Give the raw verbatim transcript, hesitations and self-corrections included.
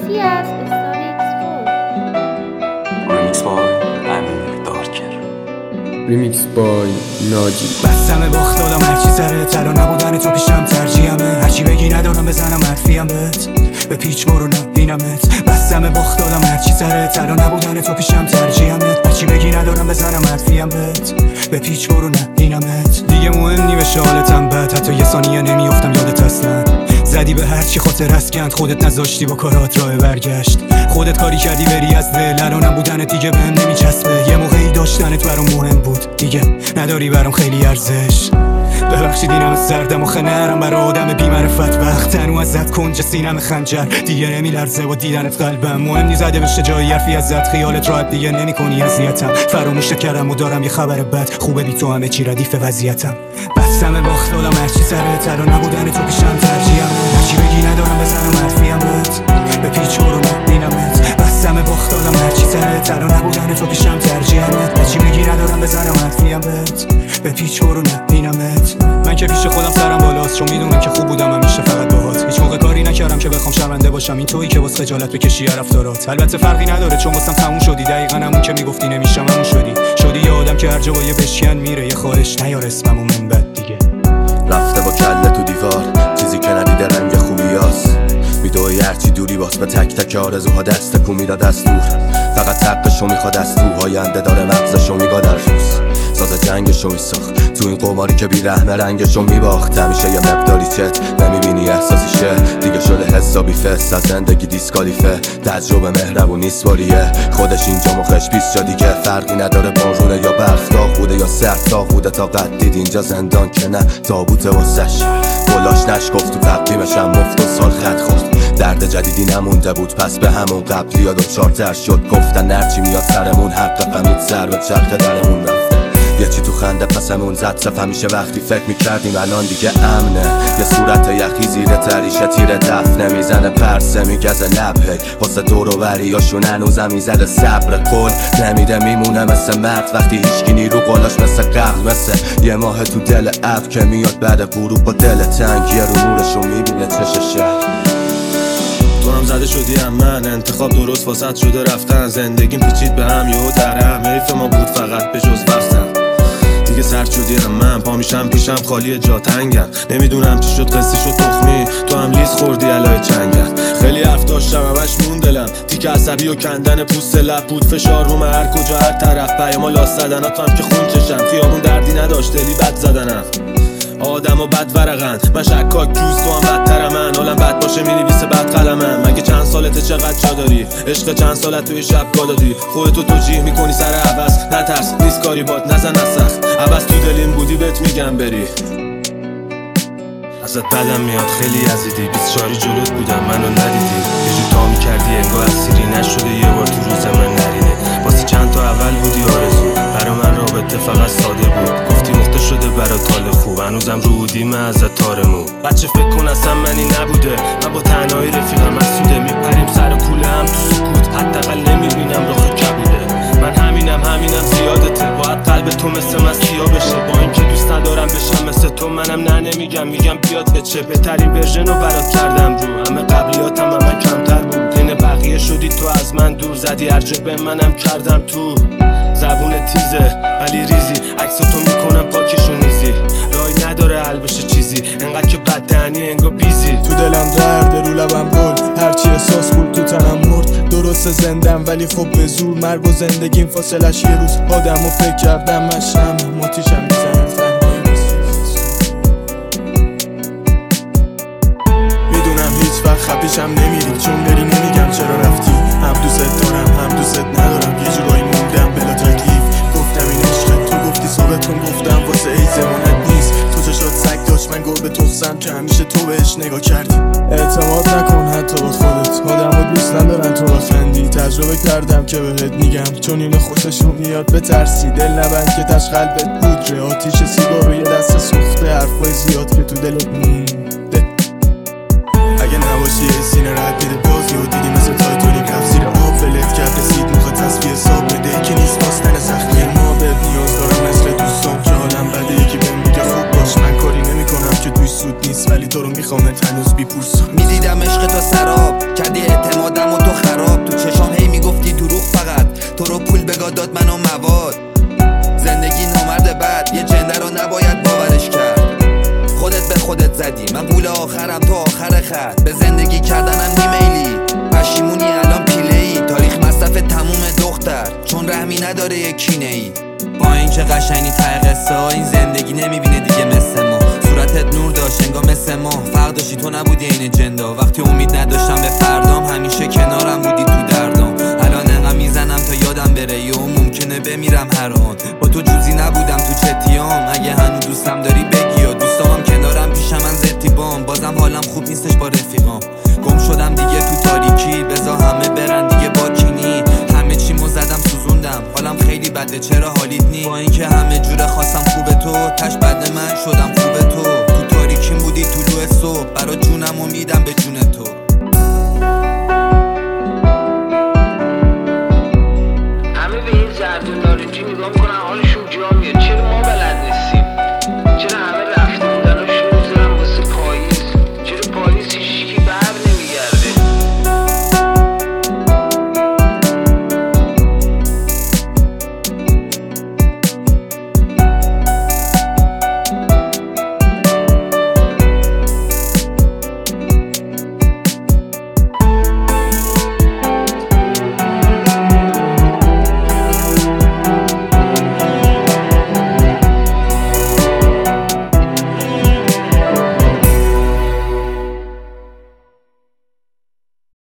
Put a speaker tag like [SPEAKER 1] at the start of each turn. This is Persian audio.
[SPEAKER 1] مرسی از استاریکس فور.
[SPEAKER 2] ریمیکس بای امیر دارکر.
[SPEAKER 3] ریمیکس بای ناجی.
[SPEAKER 4] بستم باخت دادم هرچی سر تلا نبودن تو پیشم ترجیحمه، هرچی بگی ندارم بزنم حرفیم بهت به پیچ برو نبینمت. بستم باخت دادم هرچی سر تلا نبودن تو پیشم ترجیحمه، هرچی بگی ندارم بزنم حرفیم بهت به پیچ برو نبینمت. دیگه مهم نی بشه حالتم بد، حتی یه ثانیه نمیافتم یادت اصلا. زدی به هرچی خاطر اسکند، خودت نذاشتی با کارات راه برگشت. خودت کاری کردی بری از دل، الان نبودنت دیگه بهم نمیچسبه. یه موقعی داشتنت برام مهم بود، دیگه نداری برام خیلی ارزش. ببخشید اینم سردم و خنرم برای آدم بی‌معرفت وقت. تنو ازت کنج سینم خنجر دیگه نمیلرزه با دیدنت قلبم. مهم نی زده بشه جایی حرفی ازت، خیالت راحت دیگه نمی کنی اذیتم. فراموشت کردم و دارم یه خبر بد، خوبه بی تو همه چی ردیف وضعیتم. بستم باخت دادم هرچی سر تلا نبودن تو پیشم ترجیحمه، هرچی بگی ندارم بزنم حرفیم بهت به پیچ برو نبینمت. بستم باخت دادم هرچی سر تلا نبودن تو پیشم ترجیحمه، هرچی بگی ندارم بزنم حرفیم بهت به پیچ برو نبینمت. من که پیش خودم سرم بالاست، چون میدونم که خوب بودم همیشه فقط باهات. هیچ موقع کاری نکردم که بخوام شرمنده باشم، این تویی که واسه خجالت بکشی رفتارات. البته فرقی نداره چون واسم تموم شدی، دقیقاً همون که میگفتی نمیشم همون شدی. شدی یه آدم که هر جا با یه بشکن میره، یه خواهش نیار اسممو من بد دیگه.
[SPEAKER 5] رفته با کله تو دیوار، چیزی که ندیده رنگ خوبیاست. میدوی هرچی دوری باست به تک تک آرزوها دست کو میداد از دور. فقط حقشو میخواد از تو، آینده داره مغزشو میگاد در روز. ساز جنگشو میساخت تو این قماری که بی رحمه رنگشو میباخت. همیشه یه مقداری چت نمیبینی احساسیشه، دیگه شده حسابی فست از زندگی دیسکالیفه. تجربه مهربون نیست باریه، خودش اینجا مخش بیست جا دیگه. فرقی نداره بارونه یا برف، داغ بوده یا سرد تاق بوده. تا قد دید اینجا زندان که نه تابوته واسش. بلاش نشگفت تو تقویمشم مفت و سال خط خورد. درد جدیدی نمونده بود پس به همون قبلی یا دو چارتر شد. گفتن هرچی میاد سرمون حق فهمید سر به چرخ درمون رفته. یه چی تو خنده پسمون زد صف. همیشه وقتی فکر میکردیم الان دیگه امنه، یه صورت یخی زیر تریشه تیر دفنه میزنه پرسه میگزه لبه. واسه دورو بریاشون هنوزم میزده صبر کن نمیده میمونه مثل مرد وقتی هیچکی نیرو قلاش مثل قبل. مثل یه ماه تو دل اب که میاد بعد غروب با دل تنگ، یه رو نورشو میبینه چش شهر.
[SPEAKER 6] تو هم زده شدی هم من، انتخاب درست واسط شده رفتن. زندگیم پیچید به هم یهو درهم، حیف ما بود فقط به جز وقتم. دیگه سرد شدی هم من، پا میشم پیشم خالی جا تنگم. نمیدونم چی شد قصه شد تخمی، تو هم لیز خوردی علای چنگم. خیلی حرف داشتم همش مون دلم، تیک عصبی و کندن پوست لب بود. فشار رو هر کجا هر طرف، پیاما لاس زدنات هم که خون چشم. خیابون دردی نداشت دلی بد زدنم، آدم و بد ورقن. من شکاک جوز تو هم بدتر من، حالم بد باشه مینویسه بد قلمم. مگه چند سالته چقدر جا داری، عشق چند سالت توی شب گا دادی. خودتو توجیه میکنی سر عوض، نترس نیست کاری باد نزن از سخت. عوض تو دلیم بودی بهت میگم بری، ازت بدم میاد خیلی یزیدی. بیست چاری جلوت بودم منو ندیدی، یه جو تا میکردی انگاه اسیری. نشده یه بار تو روز من نرینه، واسه چند تا اول بودی آرزو. برا من رابطه فقط ساده بود، گفتی مخته شده برا تال خوب. هنوزم رو بودیم ازت تارمون. بچه فکر کن اصلا منی نبوده، من با تنهایی رفیقم مسوده. میپریم سر کوله هم تو سکوت، حداقل نمیبینم رخ کبوده. من همینم همینم زیادته، باید قلب تو مثل من سیاه بشه. با اینکه دوست ندارم بشم مثل تو، منم نه نمیگم میگم بیاد به چه. بهترین ورژن رو برات کردم رو، همه قبلیاتم هم من کمتر بود. بین بقیه شدی تو از من دور، زدی هر جا به منم کردم تو. زبون تیزه ولی ریزی، عکساتو میکنم پاکشو نیزی. رای نداره حل بشه چیزی، انقدر که بد دهنی انگا بیزی.
[SPEAKER 7] تو دلم درد رو لبم گل، هرچی احساس بود تو تنم مرد. درست زندم ولی خب به زور، مرگ و زندگیم فاصلش یه روز. آدم و فکر کردم من شم ماتیشم میزنم تنهایی. میدونم هیچ وقت خفیشم نمیری، چون بری نمیگم چرا رفتی. هم دوست دارم هم دوست ندارم، یه جورایی موندم بلا تکلیف. گفتم این عشق تو گفتی ثابت کن، گفتم واسه ای زمانت نیست. تو چشات سگ داشت من گربه تخسم که همیشه تو بهش نگاه کردی. اعتماد نکن حتی با خودت، آدم و دوست ندارن تو بخندی. تجربه کردم که بهت میگم، چون اینو خوششون میاد بترسی. دل نبند که تش قلبت بودره، آتیش سیگار و یه دست سوخته. حرفای زیاد که تو دلت مونده، اگه نباشی یه سینه رد میده بازی. و دیدی مثل تایتونیک رفت زیر آب، ولت کرد رسید موقع تصفیه حساب بده. که نیست باستن سختی ما بهت نیاز دارم مثل دوستان که حالم بده. یکی بهم میگه خوب باش، من کاری نمی کنم که توی سود نیست، ولی تو رو میخوام هنوز بیپرسم.
[SPEAKER 8] میدیدم عشق تو سراب کردی اعتمادم و زدی، من قول آخرم تو آخر خط، به زندگی کردنم نیمیلی، پشیمونی الان پیله‌ای، تاریخ مصرف تموم دختر چون رحمی نداره یک کینه ای. با اینکه قشنگی ته قصه ها این زندگی نمیبینه دیگه مثل ما، صورتت نور داشت انگار مثل ما، فرق داشتی تو نبودی این جندا، وقتی امید نداشتم به فردام همیشه کنارم بودی تو دردام، الان انقدر میزنم تا یادم بره یا ممکنه بمیرم هر آن، با تو جوزی نبودم تو چتیام، اگه هنوز دوستم داری بگی یا دوستامم کنارم پیشم من زتیبام، بازم حالم خوب نیستش با رفیقام، گم شدم دیگه تو تاریکی، بذار همه برن دیگه با کینی، همه چیمو زدم سوزوندم، حالم خیلی بده چرا حالیت نی، با اینکه همه جوره خواستم خوبه تو، تش بد من شدم خوبه تو، تو تاریکیم بودی طلوع صبح، برا جونم امیدم به جون تو.
[SPEAKER 9] همه به این زردون نارنجی نگاه میکنن حالشون جا میاد، چرا ما